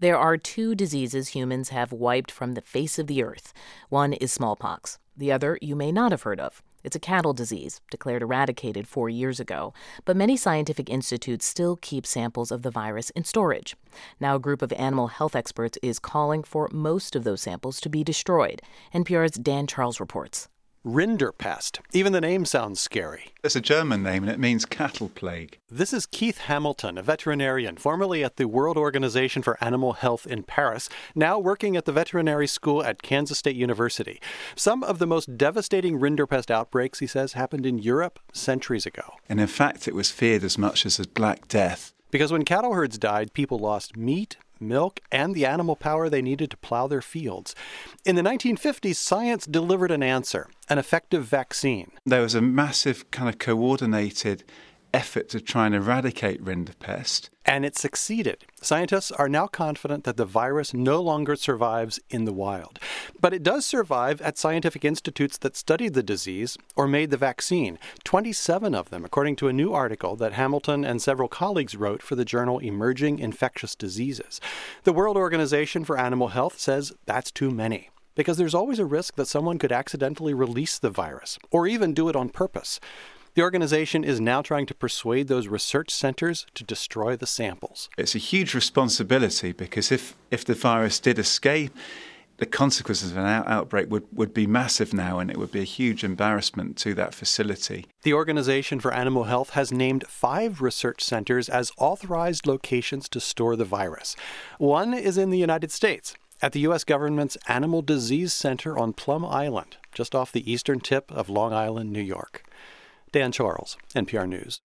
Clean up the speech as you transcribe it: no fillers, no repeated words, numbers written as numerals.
There are two diseases humans have wiped from the face of the earth. One is smallpox. The other you may not have heard of. It's a cattle disease, declared eradicated 4 years ago. But many scientific institutes still keep samples of the virus in storage. Now a group of animal health experts is calling for most of those samples to be destroyed. NPR's Dan Charles reports. Rinderpest. Even the name sounds scary. It's a German name and it means cattle plague. This is Keith Hamilton, a veterinarian, formerly at the World Organization for Animal Health in Paris, now working at the veterinary school at Kansas State University. Some of the most devastating rinderpest outbreaks, he says, happened in Europe centuries ago. And in fact, it was feared as much as a Black Death. Because when cattle herds died, people lost meat, milk, and the animal power they needed to plow their fields. In the 1950s, science delivered an answer, an effective vaccine. There was a massive kind of coordinated effort to try and eradicate rinderpest. And it succeeded. Scientists are now confident that the virus no longer survives in the wild. But it does survive at scientific institutes that studied the disease or made the vaccine, 27 of them, according to a new article that Hamilton and several colleagues wrote for the journal Emerging Infectious Diseases. The World Organization for Animal Health says that's too many, because there's always a risk that someone could accidentally release the virus, or even do it on purpose. The organization is now trying to persuade those research centers to destroy the samples. It's a huge responsibility because if the virus did escape, the consequences of an outbreak would be massive now, and it would be a huge embarrassment to that facility. The Organization for Animal Health has named 5 research centers as authorized locations to store the virus. One is in the United States, at the U.S. government's Animal Disease Center on Plum Island, just off the eastern tip of Long Island, New York. Dan Charles, NPR News.